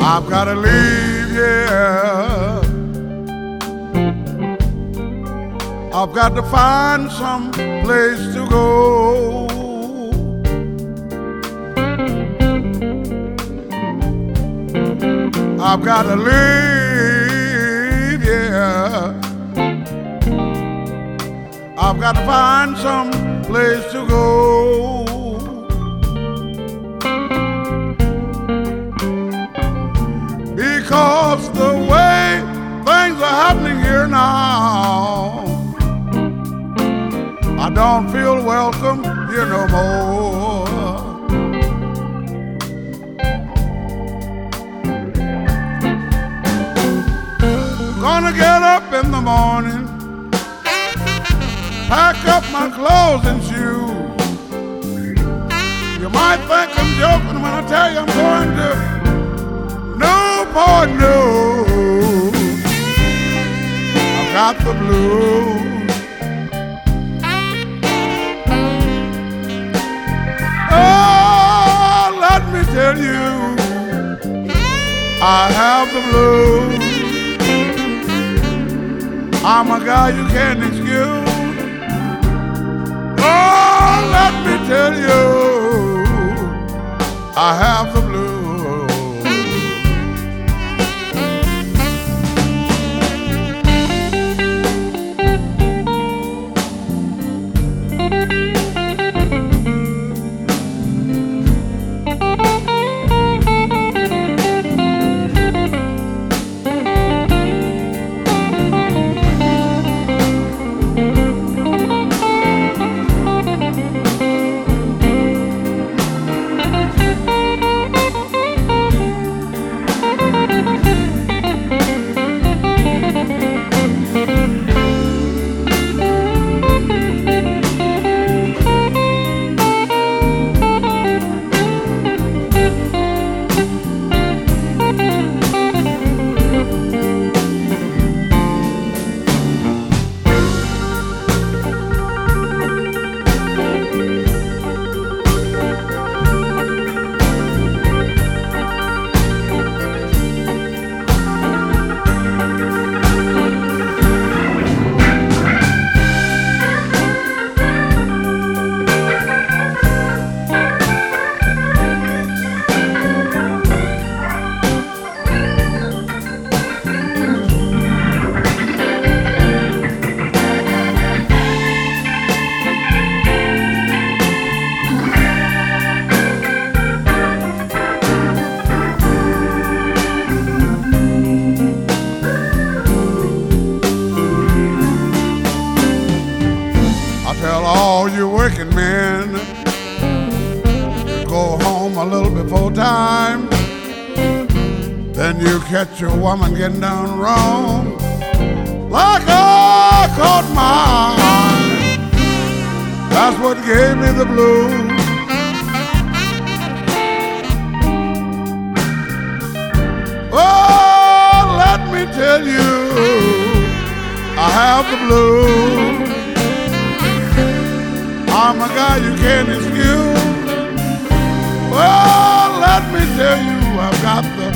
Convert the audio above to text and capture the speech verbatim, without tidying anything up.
I've got to leave, yeah. I've got to find some place to go. I've got to leave, yeah. I've got to find some place to go. Because the way things are happening here now, I don't feel welcome here no more. Gonna get up in the morning, pack up my clothes and shoes. You might think I'm joking when I tell you I'm going to Newport News. I've got the blues. Oh, let me tell you, I have the blues. I'm a guy you can't excuse. Oh, let me tell you, I have the blues. All you working men, you go home a little before time, then you catch your woman getting down wrong, like I caught mine. That's what gave me the blues. Oh, let me tell you, I have the blues. I'm a guy you can't excuse. Well, let me tell you, I've got the